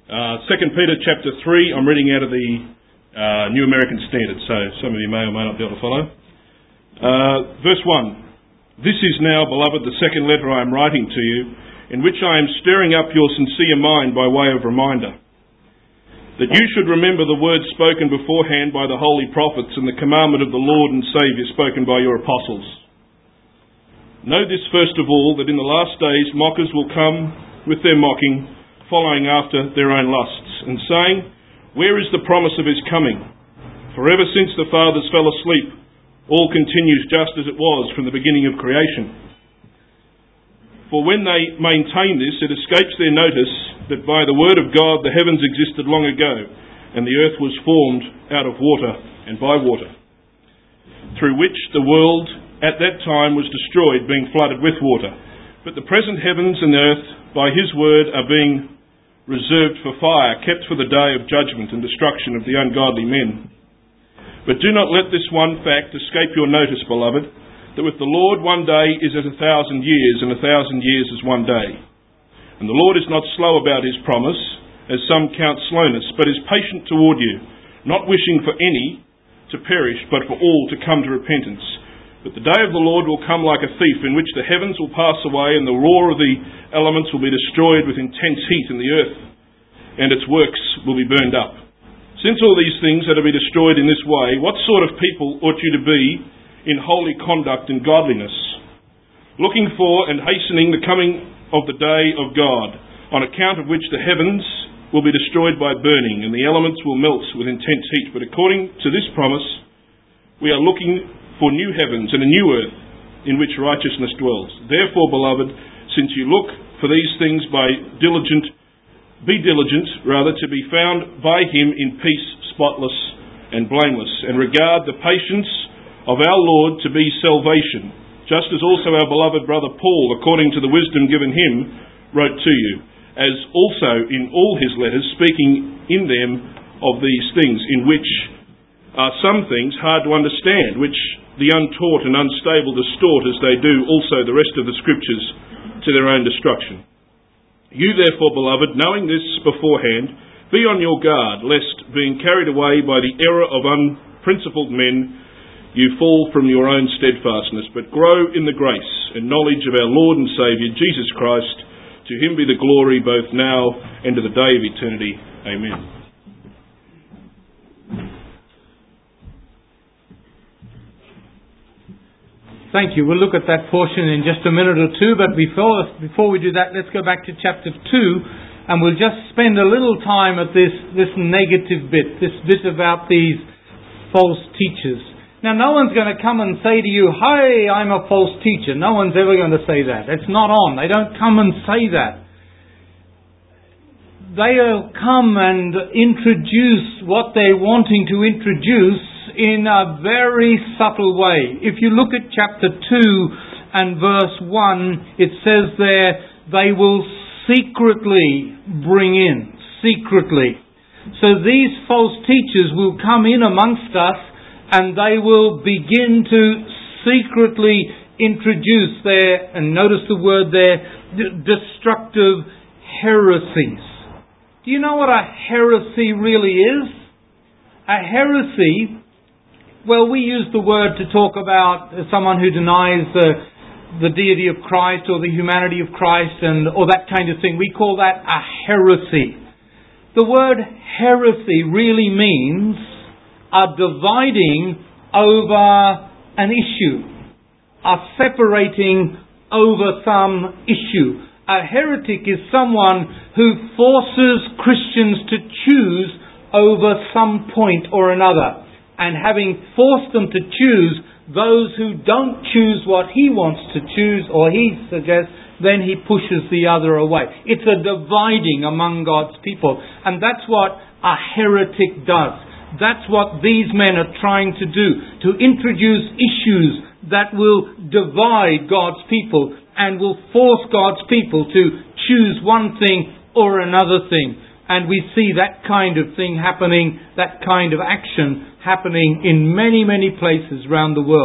2 Peter chapter 3, I'm reading out of the New American Standard, so some of you may or may not be able to follow. Verse 1. This is now, beloved, the second letter I am writing to you, in which I am stirring up your sincere mind by way of reminder, that you should remember the words spoken beforehand by the holy prophets and the commandment of the Lord and Saviour spoken by your apostles. Know this first of all, that in the last days mockers will come with their mocking, following after their own lusts, and saying, where is the promise of his coming? For ever since the fathers fell asleep, all continues just as it was from the beginning of creation. For when they maintain this, it escapes their notice that by the word of God the heavens existed long ago, and the earth was formed out of water and by water, through which the world at that time was destroyed, being flooded with water. But the present heavens and earth by his word are being reserved for fire, kept for the day of judgment and destruction of the ungodly men. But do not let this one fact escape your notice, beloved, that with the Lord 1 day is as 1,000 years, and 1,000 years is 1 day. And the Lord is not slow about his promise, as some count slowness, but is patient toward you, not wishing for any to perish, but for all to come to repentance. But the day of the Lord will come like a thief, in which the heavens will pass away, and the roar of the elements will be destroyed with intense heat, and the earth and its works will be burned up. Since all these things are to be destroyed in this way, what sort of people ought you to be in holy conduct and godliness, looking for and hastening the coming of the day of God, on account of which the heavens will be destroyed by burning, and the elements will melt with intense heat. But according to this promise, we are looking for new heavens and a new earth in which righteousness dwells. Therefore, beloved, since you look for these things be diligent to be found by him in peace, spotless and blameless, and regard the patience of our Lord to be salvation, just as also our beloved brother Paul, according to the wisdom given him, wrote to you, as also in all his letters, speaking in them of these things, in which are some things hard to understand, which the untaught and unstable distort, as they do also the rest of the Scriptures, to their own destruction. You therefore, beloved, knowing this beforehand, be on your guard, lest, being carried away by the error of unprincipled men, you fall from your own steadfastness, but grow in the grace and knowledge of our Lord and Saviour, Jesus Christ. To him be the glory both now and to the day of eternity. Amen. Thank you. We'll look at that portion in just a minute or two, but before we do that, let's go back to chapter 2, and we'll just spend a little time at this negative bit, this bit about these false teachers. Now, no one's going to come and say to you, "Hi, I'm a false teacher." No one's ever going to say that. It's not on. They don't come and say that. They'll come and introduce what they're wanting to introduce in a very subtle way. If you look at chapter 2 and verse 1, it says there, they will secretly bring in. Secretly. So these false teachers will come in amongst us, and they will begin to secretly introduce their, and notice the word there, destructive heresies. Do you know what a heresy really is? A heresy, well, we use the word to talk about someone who denies the deity of Christ or the humanity of Christ or that kind of thing. We call that a heresy. The word heresy really means are dividing over an issue, are separating over some issue. A heretic is someone who forces Christians to choose over some point or another. And having forced them to choose, those who don't choose what he wants to choose or he suggests, then he pushes the other away. It's a dividing among God's people. And that's what a heretic does. That's what these men are trying to do, to introduce issues that will divide God's people and will force God's people to choose one thing or another thing. And we see that kind of thing happening, that kind of action happening in many, many places around the world.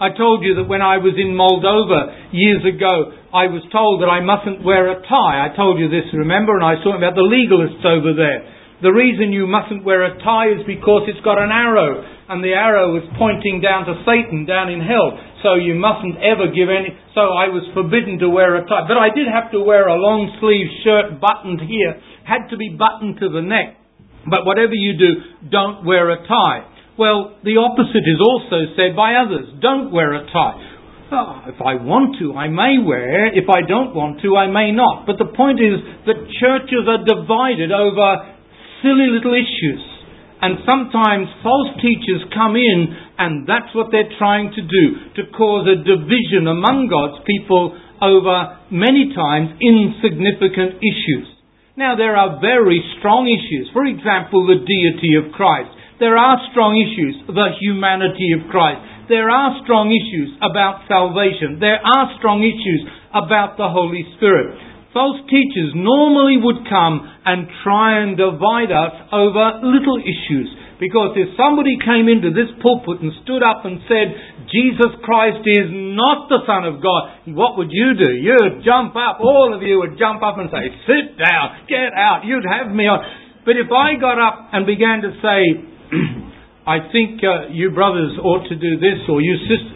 I told you that when I was in Moldova years ago, I was told that I mustn't wear a tie. I told you this, remember? And I was talking about the legalists over there. The reason you mustn't wear a tie is because it's got an arrow, and the arrow is pointing down to Satan, down in hell. So you mustn't ever give any... So I was forbidden to wear a tie. But I did have to wear a long sleeve shirt buttoned here. Had to be buttoned to the neck. But whatever you do, don't wear a tie. Well, the opposite is also said by others. Don't wear a tie. Oh, if I want to, I may wear. If I don't want to, I may not. But the point is that churches are divided over silly little issues. And sometimes false teachers come in, and that's what they're trying to do, to cause a division among God's people over many times insignificant issues. Now, there are very strong issues. For example, the deity of Christ. There are strong issues, the humanity of Christ. There are strong issues about salvation. There are strong issues about the Holy Spirit. False teachers normally would come and try and divide us over little issues. Because if somebody came into this pulpit and stood up and said, Jesus Christ is not the Son of God, what would you do? You'd jump up, all of you would jump up and say, sit down, get out, you'd have me on. But if I got up and began to say, I think you brothers ought to do this, or you sisters,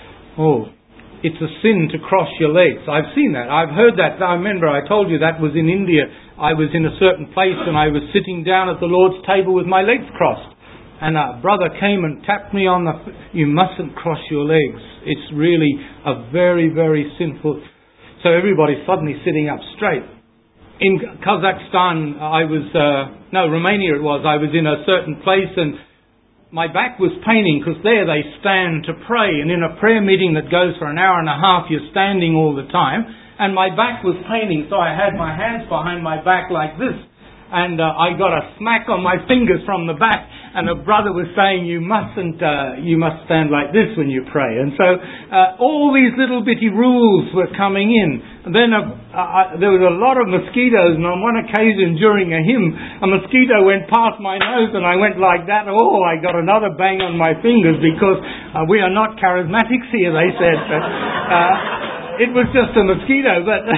it's a sin to cross your legs. I've seen that. I've heard that. I remember I told you that was in India. I was in a certain place and I was sitting down at the Lord's table with my legs crossed. And a brother came and tapped me on the... You mustn't cross your legs. It's really a very, very sinful... So everybody's suddenly sitting up straight. In Kazakhstan, Romania it was. I was in a certain place and my back was paining because there they stand to pray. And in a prayer meeting that goes for an hour and a half, you're standing all the time. And my back was paining, so I had my hands behind my back like this. And I got a smack on my fingers from the back, and a brother was saying, you must stand like this when you pray. And so all these little bitty rules were coming in. And then there was a lot of mosquitoes, and on one occasion during a hymn, a mosquito went past my nose, and I went like that. Oh, I got another bang on my fingers because we are not charismatics here, they said. It was just a mosquito, but...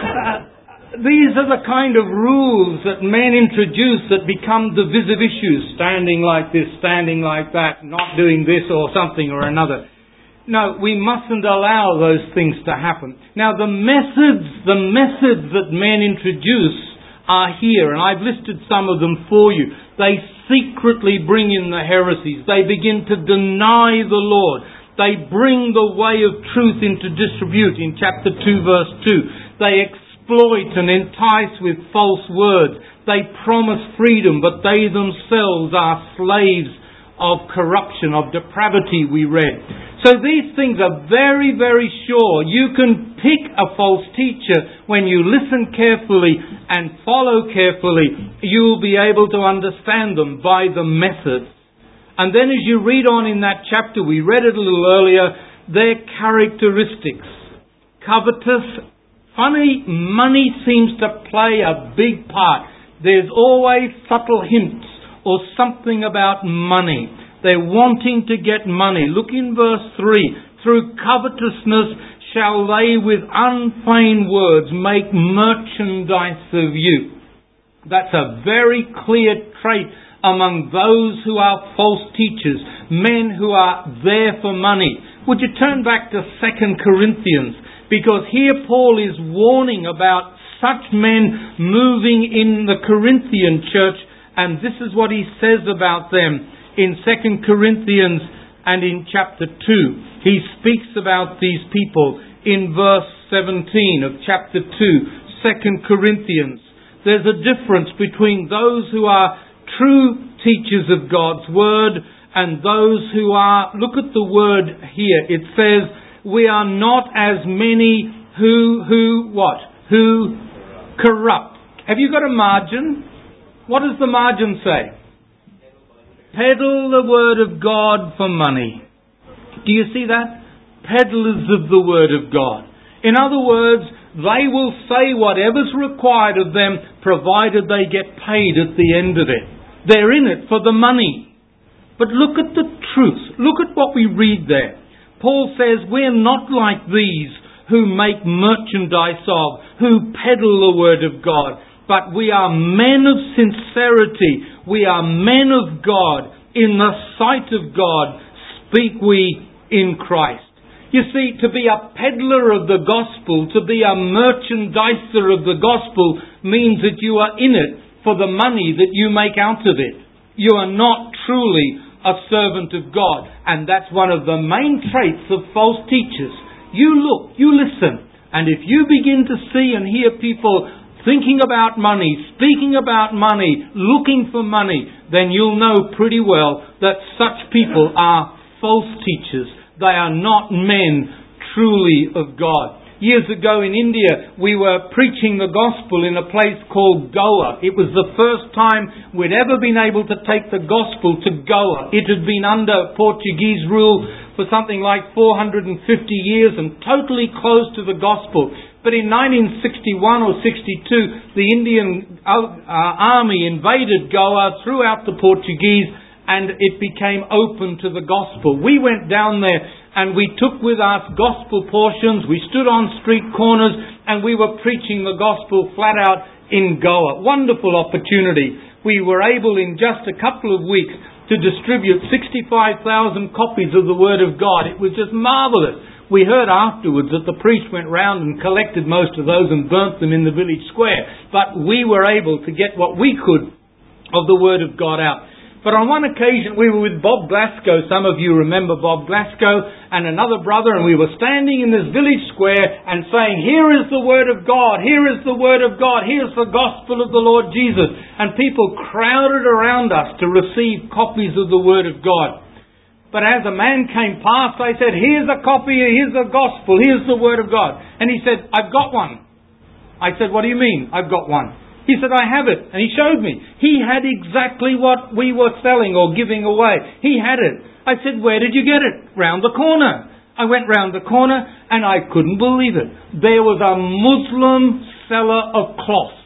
These are the kind of rules that men introduce that become divisive issues. Standing like this, standing like that, not doing this or something or another. No, we mustn't allow those things to happen. Now the methods that men introduce are here, and I've listed some of them for you. They secretly bring in the heresies. They begin to deny the Lord. They bring the way of truth into disrepute in chapter 2 verse 2. They exploit and entice with false words. They promise freedom, but they themselves are slaves of corruption, of depravity, we read. So these things are very, very sure. You can pick a false teacher when you listen carefully and follow carefully. You'll be able to understand them by the method. And then as you read on in that chapter, we read it a little earlier, their characteristics. Covetous. Funny, money seems to play a big part. There's always subtle hints or something about money. They're wanting to get money. Look in verse 3. Through covetousness shall they with unfeigned words make merchandise of you. That's a very clear trait among those who are false teachers, men who are there for money. Would you turn back to 2 Corinthians? Because here Paul is warning about such men moving in the Corinthian church, and this is what he says about them in 2 Corinthians and in chapter 2. He speaks about these people in verse 17 of chapter 2, 2 Corinthians. There's a difference between those who are true teachers of God's word and those who are, look at the word here, it says, we are not as many who corrupt. Have you got a margin? What does the margin say? Peddle the word of God for money. Do you see that? Peddlers of the word of God. In other words, they will say whatever's required of them, provided they get paid at the end of it. They're in it for the money. But look at the truth. Look at what we read there. Paul says we're not like these who make merchandise of, who peddle the Word of God, but we are men of sincerity. We are men of God. In the sight of God speak we in Christ. You see, to be a peddler of the gospel, to be a merchandiser of the gospel, means that you are in it for the money that you make out of it. You are not truly a servant of God. And that's one of the main traits of false teachers. You look, you listen, and if you begin to see and hear people thinking about money, speaking about money, looking for money, then you'll know pretty well that such people are false teachers. They are not men truly of God. Years ago in India, we were preaching the gospel in a place called Goa. It was the first time we'd ever been able to take the gospel to Goa. It had been under Portuguese rule for something like 450 years and totally closed to the gospel. But in 1961 or 62, the Indian army invaded Goa, threw out the Portuguese, and it became open to the gospel. We went down there and we took with us gospel portions. We stood on street corners and we were preaching the gospel flat out in Goa. Wonderful opportunity. We were able in just a couple of weeks to distribute 65,000 copies of the Word of God. It was just marvellous. We heard afterwards that the priest went round and collected most of those and burnt them in the village square. But we were able to get what we could of the Word of God out. But on one occasion we were with Bob Glasgow. Some of you remember Bob Glasgow, and another brother, and we were standing in this village square and saying, here is the Word of God, here is the Word of God, here's the gospel of the Lord Jesus. And people crowded around us to receive copies of the Word of God. But as a man came past, I said, here's a copy, here's the gospel, here's the Word of God. And he said, I've got one. I said, what do you mean, I've got one? He said, I have it. And he showed me. He had exactly what we were selling or giving away. He had it. I said, where did you get it? Round the corner. I went round the corner and I couldn't believe it. There was a Muslim seller of cloth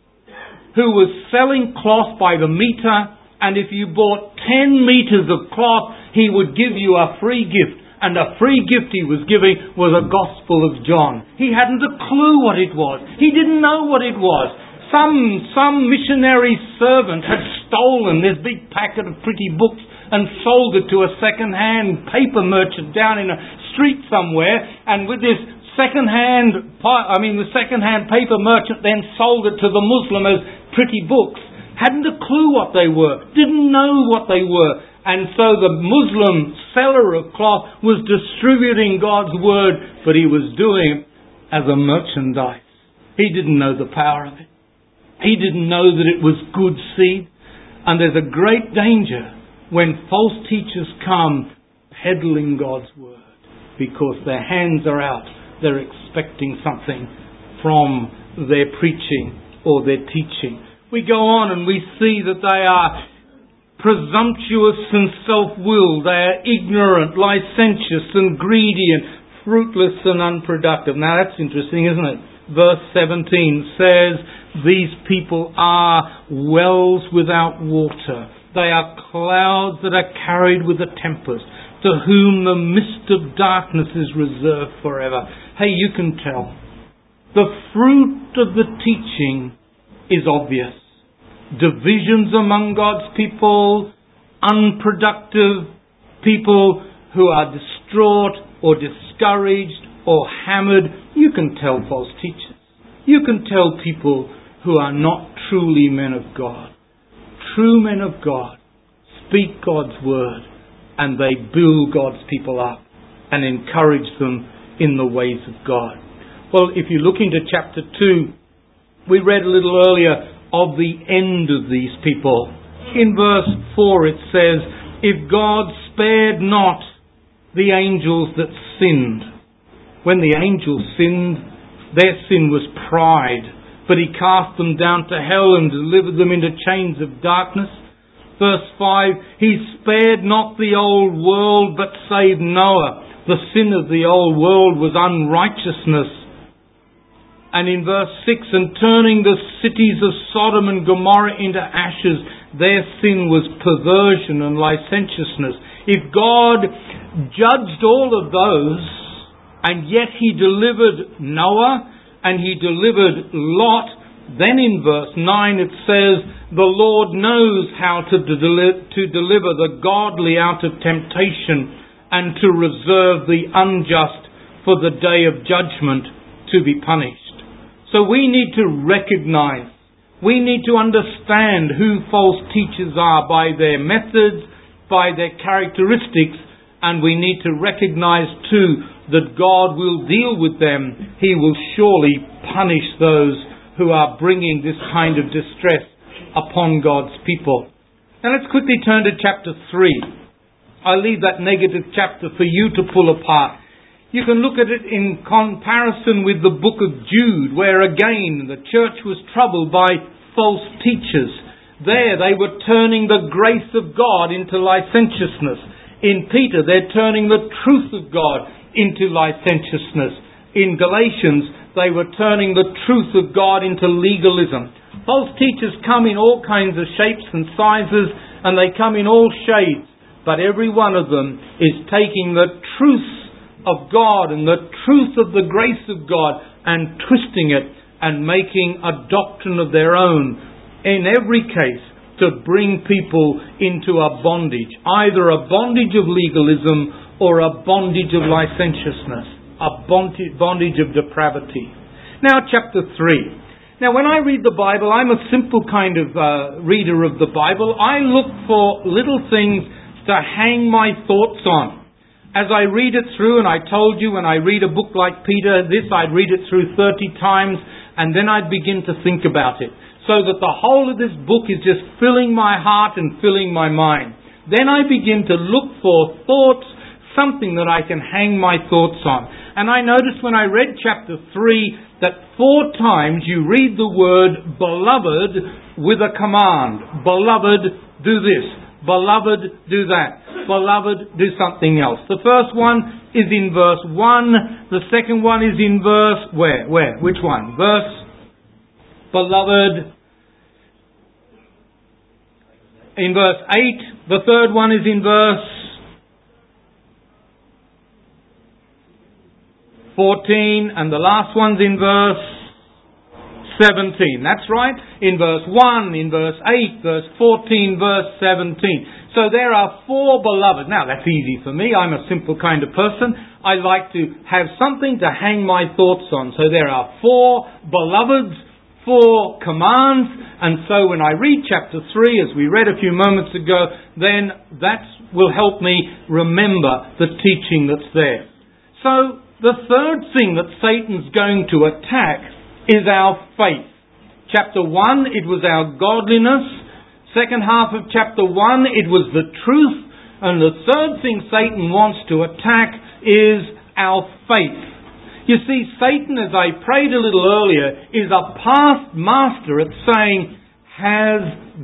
who was selling cloth by the meter, and if you bought 10 meters of cloth, he would give you a free gift. And the free gift he was giving was a Gospel of John. He hadn't a clue what it was. He didn't know what it was. Some missionary servant had stolen this big packet of pretty books and sold it to a second-hand paper merchant down in a street somewhere, and with this the second-hand paper merchant then sold it to the Muslim as pretty books. Hadn't a clue what they were, didn't know what they were, and so the Muslim seller of cloth was distributing God's Word, but he was doing it as a merchandise. He didn't know the power of it. He didn't know that it was good seed. And there's a great danger when false teachers come peddling God's Word, because their hands are out. They're expecting something from their preaching or their teaching. We go on and we see that they are presumptuous and self-willed. They are ignorant, licentious and greedy and fruitless and unproductive. Now that's interesting, isn't it? Verse 17 says, these people are wells without water. They are clouds that are carried with a tempest, to whom the mist of darkness is reserved forever. Hey, you can tell. The fruit of the teaching is obvious. Divisions among God's people, unproductive people who are distraught or discouraged or hammered. You can tell false teachers. You can tell people who are not truly men of God. True men of God speak God's Word, and they build God's people up and encourage them in the ways of God. Well, if you look into chapter 2, we read a little earlier of the end of these people. In verse 4 it says, if God spared not the angels that sinned. When the angels sinned, their sin was pride, but he cast them down to hell and delivered them into chains of darkness. Verse 5, he spared not the old world, but saved Noah. The sin of the old world was unrighteousness. And in verse 6, and turning the cities of Sodom and Gomorrah into ashes, their sin was perversion and licentiousness. If God judged all of those, and yet He delivered Noah and He delivered Lot. Then in verse 9 it says, the Lord knows how to deliver the godly out of temptation and to reserve the unjust for the day of judgment to be punished. So we need to recognize, we need to understand who false teachers are by their methods, by their characteristics, and we need to recognize too that God will deal with them. He will surely punish those who are bringing this kind of distress upon God's people. Now let's quickly turn to chapter 3. I'll leave that negative chapter for you to pull apart. You can look at it in comparison with the book of Jude, where again the church was troubled by false teachers. There they were turning the grace of God into licentiousness. In Peter, they're turning the truth of God into licentiousness. In Galatians, they were turning the truth of God into legalism. False teachers come in all kinds of shapes and sizes, and they come in all shades. But every one of them is taking the truth of God and the truth of the grace of God and twisting it and making a doctrine of their own. In every case, to bring people into a bondage. Either a bondage of legalism or a bondage of licentiousness. A bondage of depravity. Now chapter 3. Now when I read the Bible, I'm a simple kind of reader of the Bible. I look for little things to hang my thoughts on. As I read it through, and I told you when I read a book like Peter, I'd read it through 30 times, and then I'd begin to think about it. So that the whole of this book is just filling my heart and filling my mind. Then I begin to look for thoughts, something that I can hang my thoughts on. And I noticed when I read chapter 3 that 4 times you read the word beloved with a command. Beloved, do this. Beloved, do that. Beloved, do something else. The first one is in verse 1. The second one is in verse... Where? Which one? Verse... Beloved... In verse 8. The third one is in verse 14. And the last one's in verse 17. That's right. In verse 1, in verse 8, verse 14, verse 17. So there are 4 beloved. Now that's easy for me. I'm a simple kind of person. I like to have something to hang my thoughts on. So there are 4 beloveds, 4 commands. And so when I read chapter 3, as we read a few moments ago, then that will help me remember the teaching that's there. So the third thing that Satan's going to attack is our faith. Chapter 1, it was our godliness. Second half of chapter 1, it was the truth. And the third thing Satan wants to attack is our faith. You see, Satan, as I prayed a little earlier, is a past master at saying, has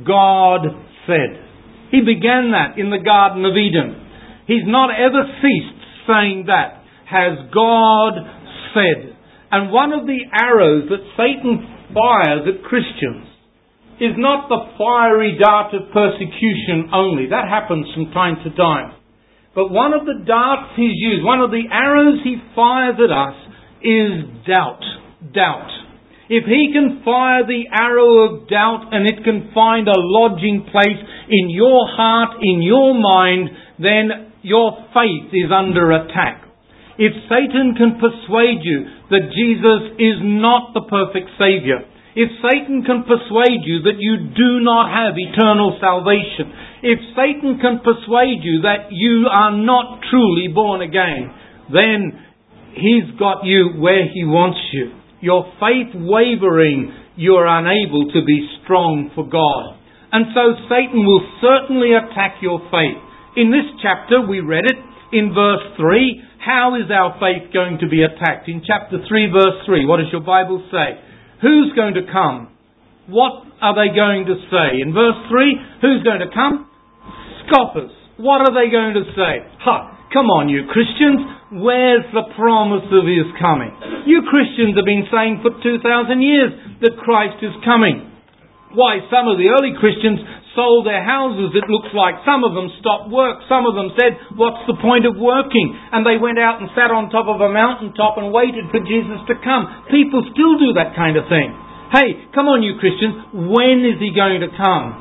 God said? He began that in the Garden of Eden. He's not ever ceased saying that. Has God said? And one of the arrows that Satan fires at Christians is not the fiery dart of persecution only. That happens from time to time. But one of the darts he's used, one of the arrows he fires at us is doubt. Doubt. If he can fire the arrow of doubt and it can find a lodging place in your heart, in your mind, then your faith is under attack. If Satan can persuade you that Jesus is not the perfect Saviour, if Satan can persuade you that you do not have eternal salvation, if Satan can persuade you that you are not truly born again, then he's got you where he wants you. Your faith wavering, you are unable to be strong for God. And so Satan will certainly attack your faith. In this chapter, we read it in verse 3. How is our faith going to be attacked? In chapter 3, verse 3, what does your Bible say? Who's going to come? What are they going to say? In verse 3, who's going to come? Scoffers. What are they going to say? Come on, you Christians. Where's the promise of His coming? You Christians have been saying for 2,000 years that Christ is coming. Why, some of the early Christians sold their houses, it looks like. Some of them stopped work. Some of them said, what's the point of working? And they went out and sat on top of a mountaintop and waited for Jesus to come. People still do that kind of thing. Hey, come on you Christians, when is He going to come?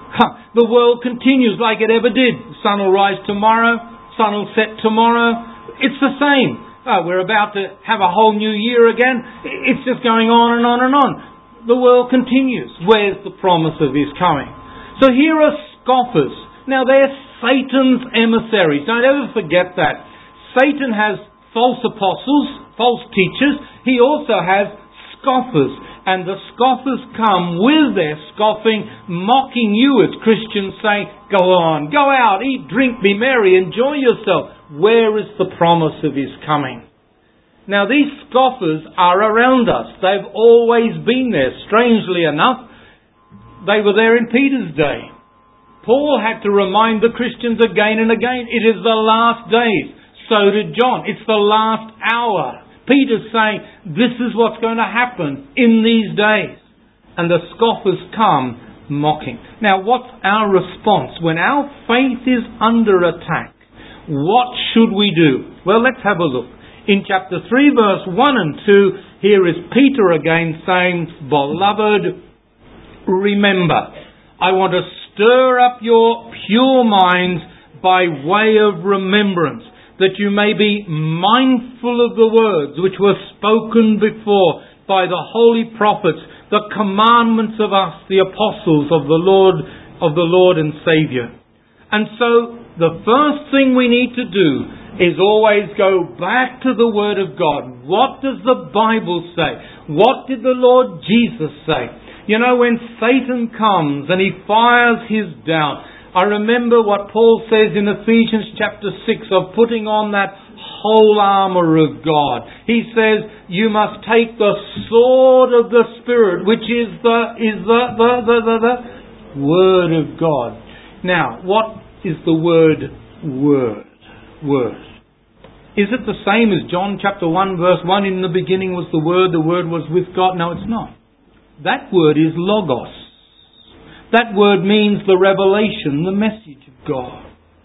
The world continues like it ever did. The sun will rise tomorrow, sun will set tomorrow. It's the same. We're about to have a whole new year again. It's just going on and on and on. The world continues. Where's the promise of His coming? So here are scoffers. Now they're Satan's emissaries. Don't ever forget that. Satan has false apostles, false teachers. He also has scoffers. And the scoffers come with their scoffing, mocking you as Christians, saying, go on, go out, eat, drink, be merry, enjoy yourself. Where is the promise of His coming? Now these scoffers are around us. They've always been there. Strangely enough, they were there in Peter's day. Paul had to remind the Christians again and again, it is the last days. So did John. It's the last hour. Peter's saying, this is what's going to happen in these days. And the scoffers come mocking. Now what's our response? When our faith is under attack, what should we do? Well, let's have a look. In chapter 3, verse 1 and 2, here is Peter again saying, beloved, remember, I want to stir up your pure minds by way of remembrance, that you may be mindful of the words which were spoken before by the holy prophets, the commandments of us, the apostles of the Lord and Saviour. And so the first thing we need to do is always go back to the Word of God. What does the Bible say? What did the Lord Jesus say? You know, when Satan comes and he fires his doubt, I remember what Paul says in Ephesians chapter 6 of putting on that whole armour of God. He says, you must take the sword of the Spirit, which is the Word of God. Now, what is the word word? Word. Is it the same as John chapter 1 verse 1, in the beginning was the Word was with God? No, it's not. That word is logos. That word means the revelation, the message of God.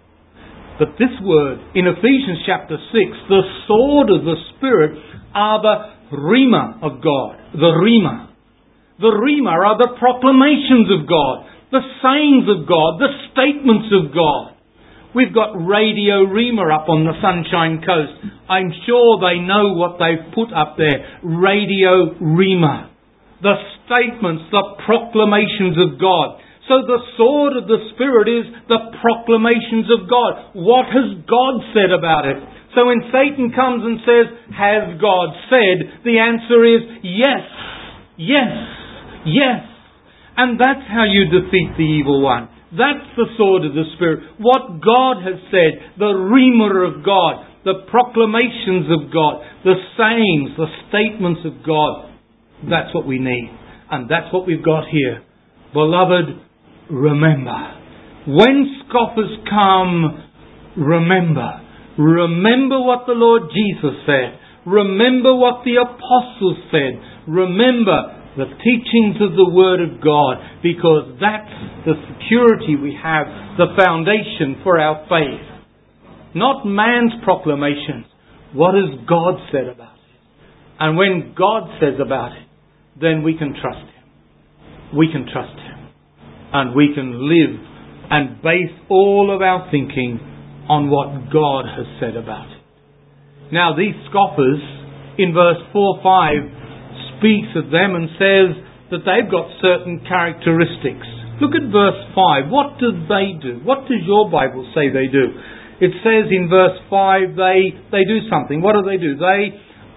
But this word, in Ephesians chapter 6, the sword of the Spirit are the rhema of God. The rhema. The rhema are the proclamations of God, the sayings of God, the statements of God. We've got Radio Rhema up on the Sunshine Coast. I'm sure they know what they've put up there. Radio Rhema. The statements, the proclamations of God. So the sword of the Spirit is the proclamations of God. What has God said about it? So when Satan comes and says, has God said? The answer is yes, yes, yes. And that's how you defeat the evil one. That's the sword of the Spirit. What God has said, the rhema of God, the proclamations of God, the sayings, the statements of God. That's what we need. And that's what we've got here. Beloved, remember. When scoffers come, remember. Remember what the Lord Jesus said. Remember what the apostles said. Remember the teachings of the Word of God, because that's the security we have, the foundation for our faith. Not man's proclamations. What has God said about it? And when God says about it, then we can trust Him. We can trust Him. And we can live and base all of our thinking on what God has said about it. Now these scoffers, in verse 4-5, speaks of them and says that they've got certain characteristics. Look at verse 5. What do they do? What does your Bible say they do? It says in verse 5 they do something. What do? They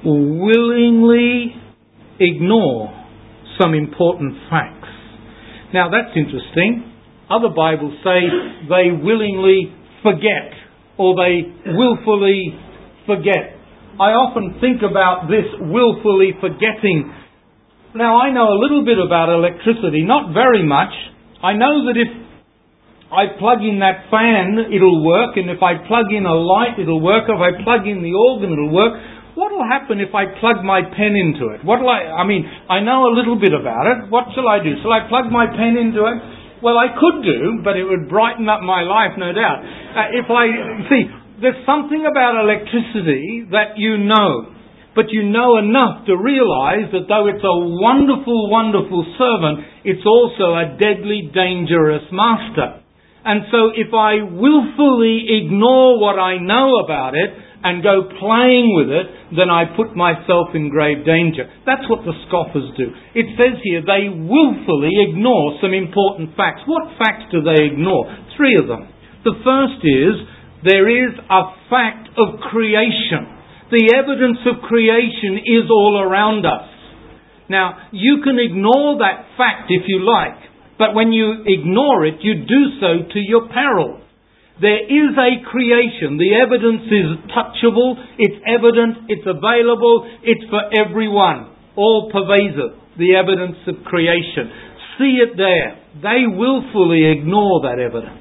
willingly ignore some important facts. Now that's interesting. Other Bibles say they willingly forget, or they willfully forget. I often think about this willfully forgetting. Now I know a little bit about electricity, not very much. I know that if I plug in that fan, it'll work, and if I plug in a light, it'll work. If I plug in the organ, it'll work. What will happen if I plug my pen into it? I know a little bit about it. What shall I do? Shall I plug my pen into it? Well, I could do, but it would brighten up my life, no doubt. There's something about electricity that you know, but you know enough to realise that though it's a wonderful, wonderful servant, it's also a deadly, dangerous master. And so if I willfully ignore what I know about it and go playing with it, then I put myself in grave danger. That's what the scoffers do. It says here they willfully ignore some important facts. What facts do they ignore? 3 of them. The first is, there is a fact of creation. The evidence of creation is all around us. Now, you can ignore that fact if you like, but when you ignore it, you do so to your peril. There is a creation. The evidence is touchable, it's evident, it's available, it's for everyone. All pervasive, the evidence of creation. See it there. They willfully ignore that evidence.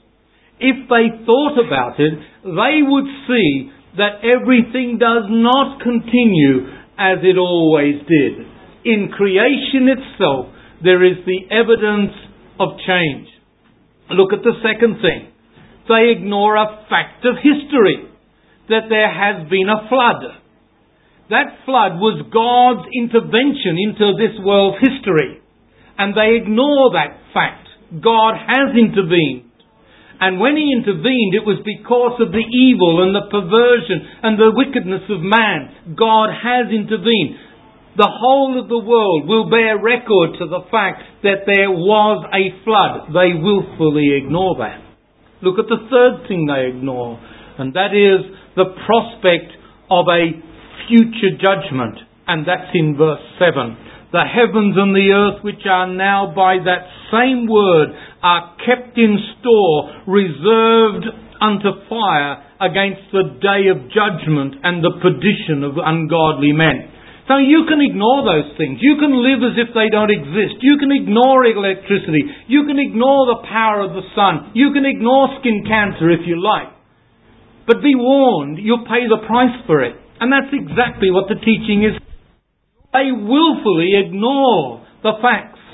If they thought about it, they would see that everything does not continue as it always did. In creation itself, there is the evidence of change. Look at the second thing. They ignore a fact of history, that there has been a flood. That flood was God's intervention into this world's history. And they ignore that fact. God has intervened. And when He intervened, it was because of the evil and the perversion and the wickedness of man. God has intervened. The whole of the world will bear record to the fact that there was a flood. They willfully ignore that. Look at the third thing they ignore, and that is the prospect of a future judgment. And that's in verse 7. The heavens and the earth, which are now by that same word, are kept in store, reserved unto fire against the day of judgment and the perdition of ungodly men. So you can ignore those things. You can live as if they don't exist. You can ignore electricity. You can ignore the power of the sun. You can ignore skin cancer if you like. But be warned, you'll pay the price for it. And that's exactly what the teaching is. They willfully ignore the facts.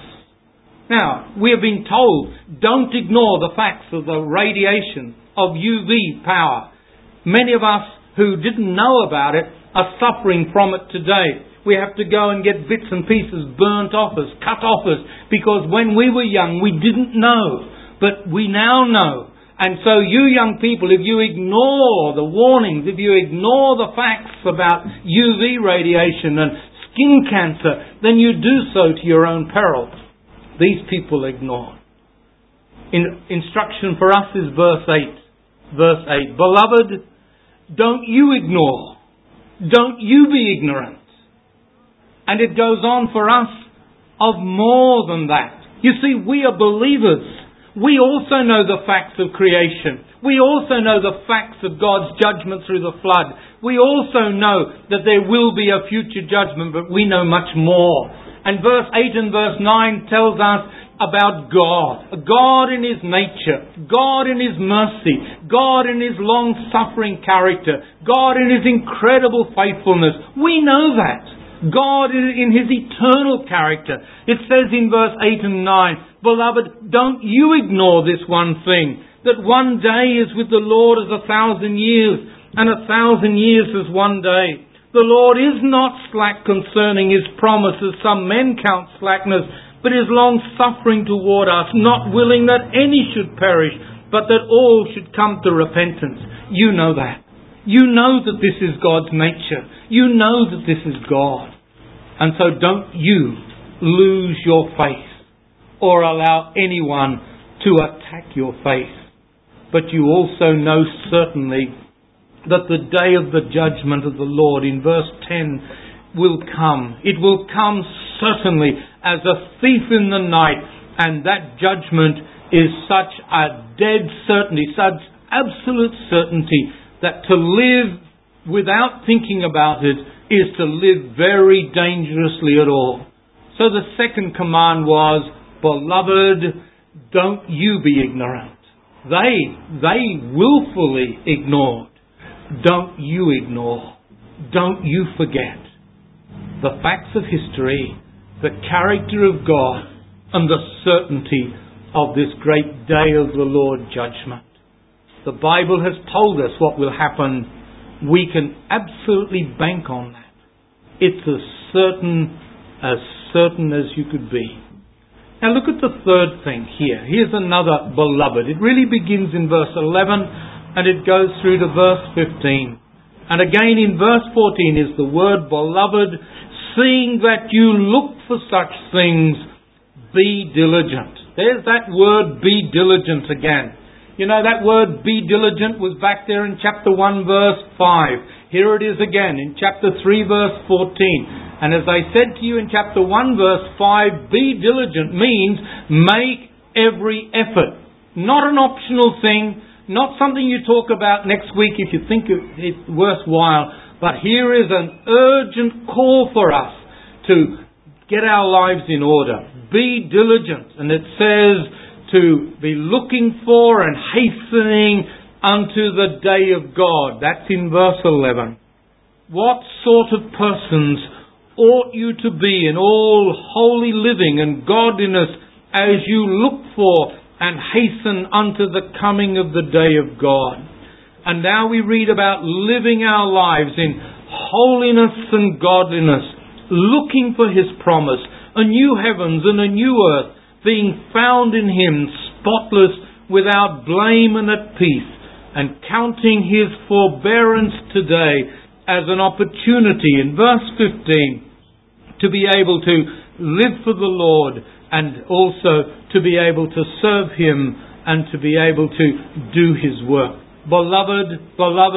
Now, we have been told, don't ignore the facts of the radiation of UV power. Many of us who didn't know about it are suffering from it today. We have to go and get bits and pieces burnt off us, cut off us, because when we were young we didn't know, but we now know. And so you young people, if you ignore the warnings, if you ignore the facts about UV radiation and skin cancer, then you do so to your own peril. These people ignore. Instruction for us is verse 8. Verse 8. Beloved, don't you ignore. Don't you be ignorant. And it goes on for us of more than that. You see, we are believers. We also know the facts of creation. We also know the facts of God's judgment through the flood. We also know that there will be a future judgment, but we know much more. And verse 8 and verse 9 tells us about God. God in His nature. God in His mercy. God in His long-suffering character. God in His incredible faithfulness. We know that. God in His eternal character. It says in verse 8 and 9, Beloved, don't you ignore this one thing, that one day is with the Lord as 1,000 years, and 1,000 years as one day. The Lord is not slack concerning His promise, as some men count slackness, but is long-suffering toward us, not willing that any should perish, but that all should come to repentance. You know that. You know that this is God's nature. You know that this is God. And so don't you lose your faith or allow anyone to attack your faith. But you also know certainly that the day of the judgment of the Lord in verse 10 will come. It will come certainly as a thief in the night, and that judgment is such a dead certainty, such absolute certainty, that to live without thinking about it is to live very dangerously at all. So the second command was, Beloved, don't you be ignorant. They willfully ignored. Don't you ignore. Don't you forget the facts of history, the character of God, and the certainty of this great day of the Lord judgment. The Bible has told us what will happen. We can absolutely bank on that. It's as certain as you could be. Now look at the third thing here. Here's another beloved. It really begins in verse 11 and it goes through to verse 15. And again in verse 14 is the word beloved, seeing that you look for such things, be diligent. There's that word be diligent again. You know, that word be diligent was back there in chapter 1 verse 5. Here it is again in chapter 3 verse 14. And as I said to you in chapter 1 verse 5, be diligent means make every effort. Not an optional thing, not something you talk about next week if you think it's worthwhile. But here is an urgent call for us to get our lives in order. Be diligent. And it says to be looking for and hastening unto the day of God. That's in verse 11. What sort of persons ought you to be in all holy living and godliness as you look for and hasten unto the coming of the day of God? And now we read about living our lives in holiness and godliness, looking for His promise, a new heavens and a new earth, being found in Him, spotless, without blame and at peace, and counting His forbearance today as an opportunity, in verse 15, to be able to live for the Lord and also to be able to serve Him and to be able to do His work. Beloved,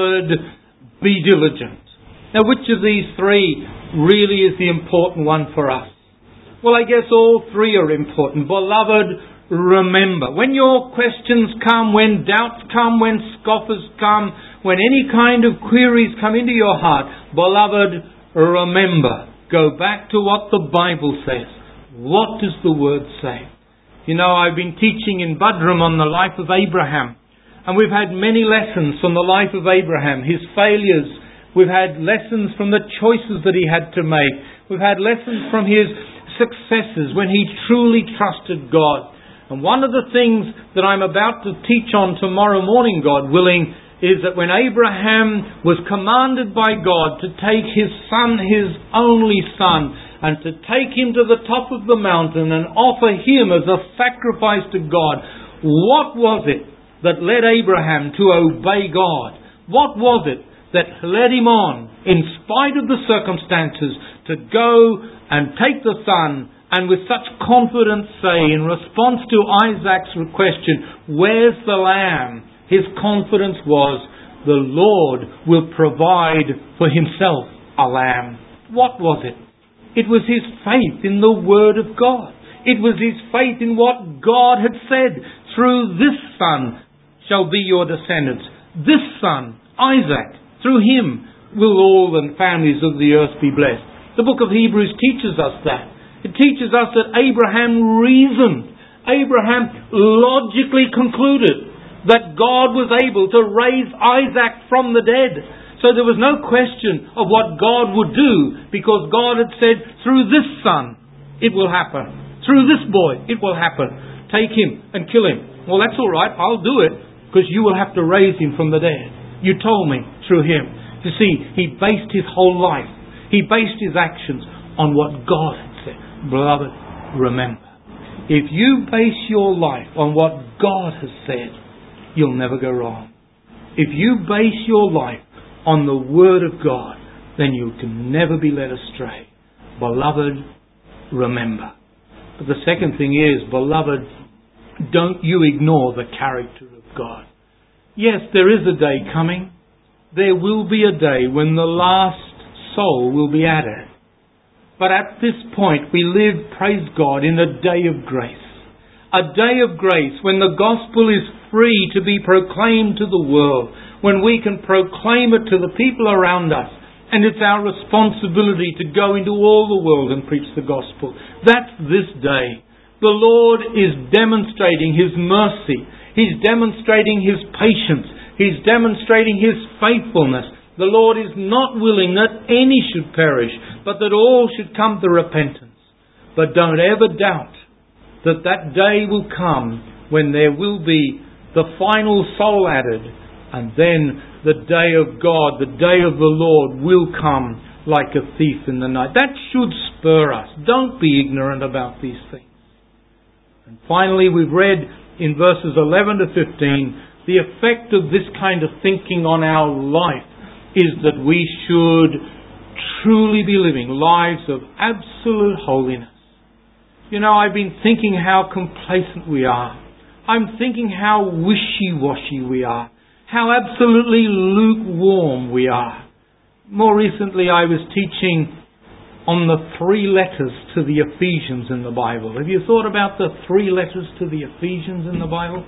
be diligent. Now, which of these three really is the important one for us? Well, I guess all three are important. Beloved, remember. When your questions come, when doubts come, when scoffers come, when any kind of queries come into your heart, beloved, remember. Go back to what the Bible says. What does the Word say? You know, I've been teaching in Budrum on the life of Abraham. And we've had many lessons from the life of Abraham, his failures. We've had lessons from the choices that he had to make. We've had lessons from his successes when he truly trusted God. And one of the things that I'm about to teach on tomorrow morning, God willing, is that when Abraham was commanded by God to take his son, his only son, and to take him to the top of the mountain and offer him as a sacrifice to God, what was it that led Abraham to obey God? What was it that led him on, in spite of the circumstances, to go and take the son and with such confidence say, in response to Isaac's question, where's the lamb? His confidence was, the Lord will provide for Himself a lamb. What was it? It was his faith in the Word of God. It was his faith in what God had said. Through this son shall be your descendants. This son, Isaac, through him will all the families of the earth be blessed. The book of Hebrews teaches us that. It teaches us that Abraham reasoned. Abraham logically concluded that God was able to raise Isaac from the dead. So there was no question of what God would do, because God had said, through this son, it will happen. Through this boy, it will happen. Take him and kill him. Well, that's all right. I'll do it, because you will have to raise him from the dead. You told me through him. You see, he based his whole life, he based his actions on what God had said. Beloved, remember, if you base your life on what God has said, you'll never go wrong. If you base your life on the Word of God, then you can never be led astray. Beloved, remember. But the second thing is, beloved, don't you ignore the character of God. Yes, there is a day coming. There will be a day when the last soul will be added. But at this point, we live, praise God, in a day of grace. A day of grace when the gospel is free to be proclaimed to the world, when we can proclaim it to the people around us, and it's our responsibility to go into all the world and preach the gospel. That's this day. The Lord is demonstrating His mercy. He's demonstrating His patience. He's demonstrating His faithfulness. The Lord is not willing that any should perish, but that all should come to repentance. But don't ever doubt that that day will come when there will be the final soul added, and then the day of God, the day of the Lord will come like a thief in the night. That should spur us. Don't be ignorant about these things. And finally, we've read in verses 11 to 15, the effect of this kind of thinking on our life is that we should truly be living lives of absolute holiness. You know, I've been thinking how complacent we are. I'm thinking how wishy-washy we are. How absolutely lukewarm we are. More recently, I was teaching on the 3 letters to the Ephesians in the Bible. Have you thought about the 3 letters to the Ephesians in the Bible?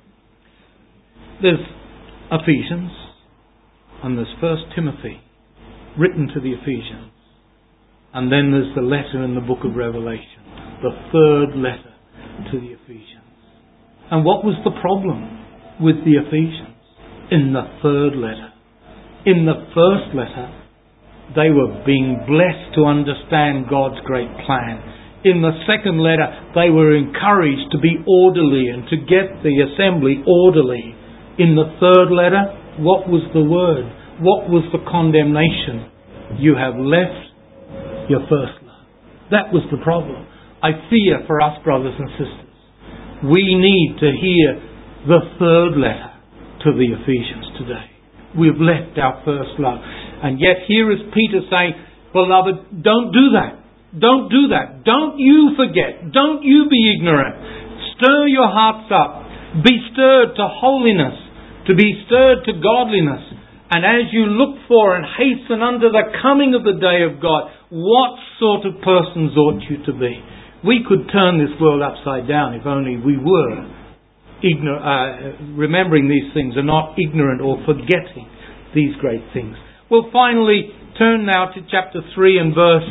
There's Ephesians, and there's 1 Timothy, written to the Ephesians. And then there's the letter in the book of Revelation, the 3rd letter to the Ephesians. And what was the problem with the Ephesians in the 3rd letter? In the 1st letter, they were being blessed to understand God's great plan. In the 2nd letter, they were encouraged to be orderly and to get the assembly orderly. In the 3rd letter, what was the word? What was the condemnation? You have left your first love. That was the problem. I fear for us, brothers and sisters, we need to hear the 3rd letter to the Ephesians today. We've left our first love. And yet here is Peter saying, beloved, don't do that. Don't do that. Don't you forget. Don't you be ignorant. Stir your hearts up. Be stirred to holiness. To be stirred to godliness. And as you look for and hasten unto the coming of the day of God, what sort of persons ought you to be? We could turn this world upside down if only we were remembering these things and not ignorant or forgetting these great things. Well, finally, turn now to chapter 3 and verse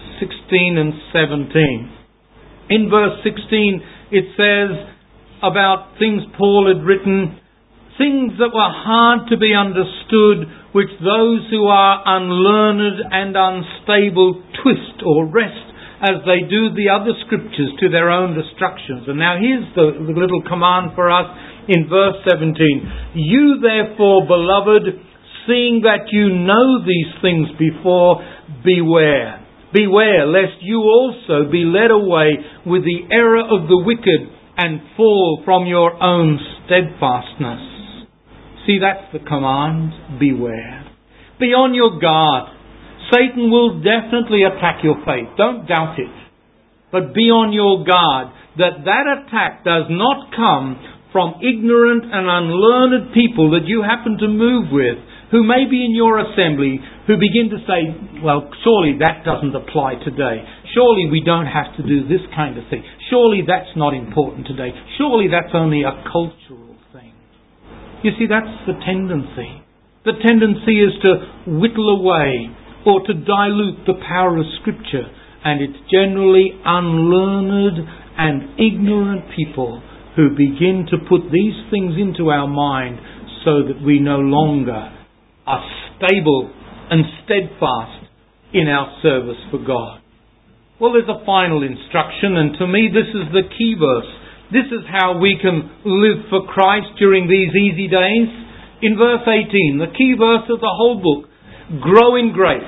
16 and 17. In verse 16, it says about things Paul had written, things that were hard to be understood, which those who are unlearned and unstable twist or wrest as they do the other scriptures to their own destructions. And now here's the little command for us in verse 17. You therefore, beloved, seeing that you know these things before, beware. Beware lest you also be led away with the error of the wicked and fall from your own steadfastness. See, that's the command. Beware. Be on your guard. Satan will definitely attack your faith. Don't doubt it. But be on your guard that attack does not come from ignorant and unlearned people that you happen to move with, who may be in your assembly, who begin to say, well, surely that doesn't apply today. Surely we don't have to do this kind of thing. Surely that's not important today. Surely that's only a cultural thing. You see, that's the tendency. The tendency is to whittle away or to dilute the power of Scripture. And it's generally unlearned and ignorant people who begin to put these things into our mind so that we no longer are stable and steadfast in our service for God. Well, there's a final instruction, and to me this is the key verse. This is how we can live for Christ during these easy days. In verse 18, the key verse of the whole book, grow in grace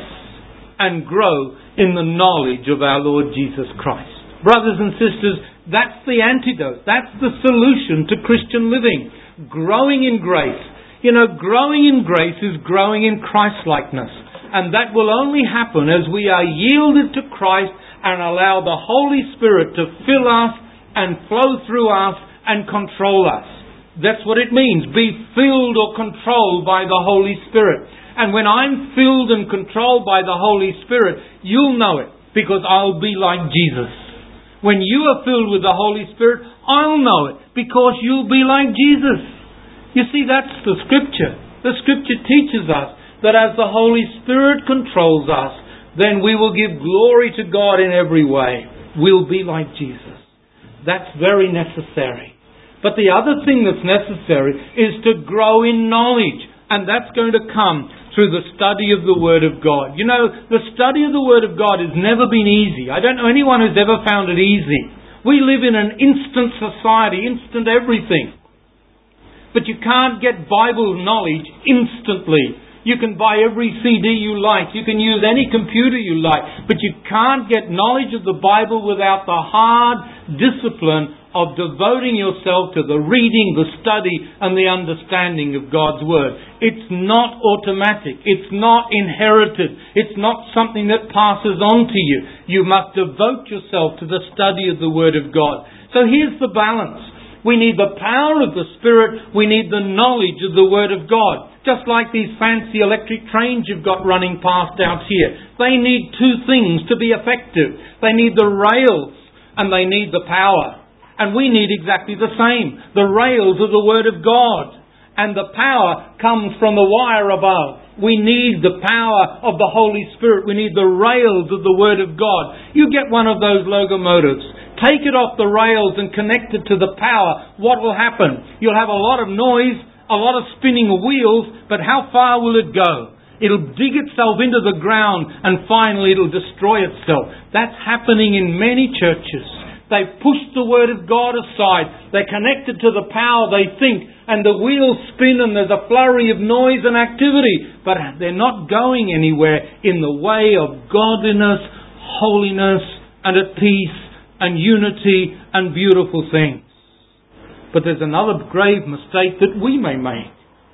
and grow in the knowledge of our Lord Jesus Christ. Brothers and sisters, that's the antidote. That's the solution to Christian living. Growing in grace. You know, growing in grace is growing in Christ-likeness. And that will only happen as we are yielded to Christ and allow the Holy Spirit to fill us and flow through us and control us. That's what it means. Be filled or controlled by the Holy Spirit. And when I'm filled and controlled by the Holy Spirit, you'll know it, because I'll be like Jesus. When you are filled with the Holy Spirit, I'll know it, because you'll be like Jesus. You see, that's the Scripture. The Scripture teaches us that as the Holy Spirit controls us, then we will give glory to God in every way. We'll be like Jesus. That's very necessary. But the other thing that's necessary is to grow in knowledge. And that's going to come through the study of the Word of God. You know, the study of the Word of God has never been easy. I don't know anyone who's ever found it easy. We live in an instant society, instant everything. But you can't get Bible knowledge instantly. You can buy every CD you like. You can use any computer you like. But you can't get knowledge of the Bible without the hard discipline of devoting yourself to the reading, the study, and the understanding of God's Word. It's not automatic. It's not inherited. It's not something that passes on to you. You must devote yourself to the study of the Word of God. So here's the balance. We need the power of the Spirit. We need the knowledge of the Word of God. Just like these fancy electric trains you've got running past out here. They need two things to be effective. They need the rails and they need the power. And we need exactly the same. The rails are the Word of God. And the power comes from the wire above. We need the power of the Holy Spirit. We need the rails of the Word of God. You get one of those locomotives. Take it off the rails and connect it to the power. What will happen? You'll have a lot of noise, a lot of spinning wheels, but how far will it go? It'll dig itself into the ground and finally it'll destroy itself. That's happening in many churches. They've pushed the Word of God aside. They're connected to the power they think, and the wheels spin and there's a flurry of noise and activity, but they're not going anywhere in the way of godliness, holiness, and at peace, and unity, and beautiful things. But there's another grave mistake that we may make.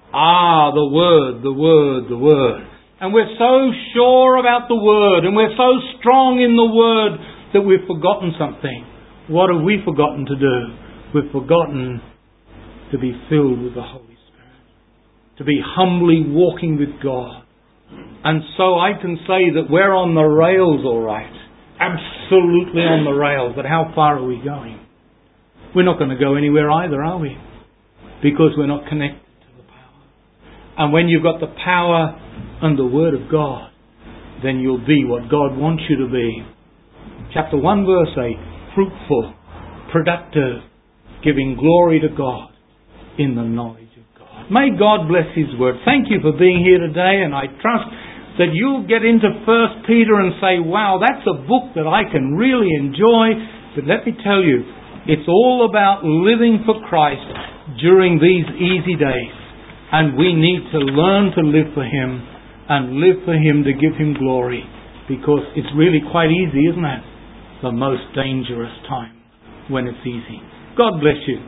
The Word, the Word, the Word. And we're so sure about the Word, and we're so strong in the Word, that we've forgotten something. What have we forgotten to do? We've forgotten to be filled with the Holy Spirit. To be humbly walking with God. And so I can say that we're on the rails all right. Absolutely on the rails. But how far are we going? We're not going to go anywhere either, are we? Because we're not connected to the power. And when you've got the power and the Word of God, then you'll be what God wants you to be. Chapter 1 verse 8. Fruitful, productive, giving glory to God in the knowledge of God. May God bless His Word. Thank you for being here today, and I trust that you'll get into 1 Peter and say, wow, that's a book that I can really enjoy. But let me tell you, it's all about living for Christ during these easy days. And we need to learn to live for Him and live for Him to give Him glory. Because it's really quite easy, isn't it? The most dangerous time when it's easy. God bless you.